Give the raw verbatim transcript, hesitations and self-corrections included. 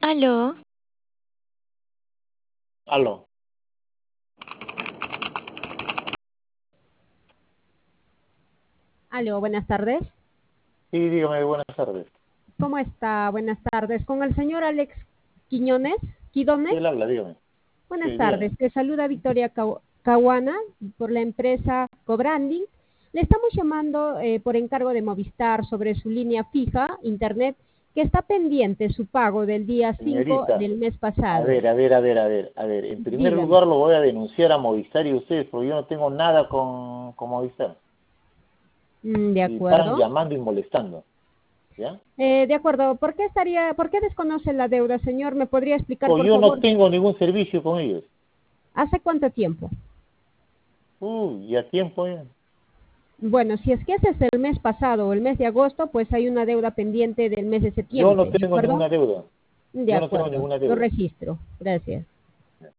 Aló, Aló. Aló, buenas tardes. Sí, dígame, buenas tardes. ¿Cómo está? Buenas tardes. Con el señor Alex Quiñones, Quidones. Sí, él habla, dígame. Buenas Sí, tardes. dígame. Te saluda Victoria Cau- Caguana por la empresa Cobranding. Le estamos llamando eh, por encargo de Movistar sobre su línea fija, internet, que está pendiente su pago del día cinco Señorita, del mes a pasado. ver, a ver, a ver, a ver, a ver. En primer Dígame. lugar lo voy a denunciar a Movistar y ustedes, porque yo no tengo nada con, con Movistar. Mm, de Y paran acuerdo. llamando y molestando, ¿ya? Eh, de acuerdo. ¿Por qué estaría, por qué desconoce la deuda, señor? ¿Me podría explicar, Pues por yo no favor? tengo ningún servicio con ellos. ¿Hace cuánto tiempo? Uy, ya tiempo ya. Bueno, si es que ese es el mes pasado o el mes de agosto, pues hay una deuda pendiente del mes de Yo no septiembre, ¿de tengo acuerdo? ninguna deuda. De Yo no tengo acuerdo, ninguna lo deuda. registro. Gracias.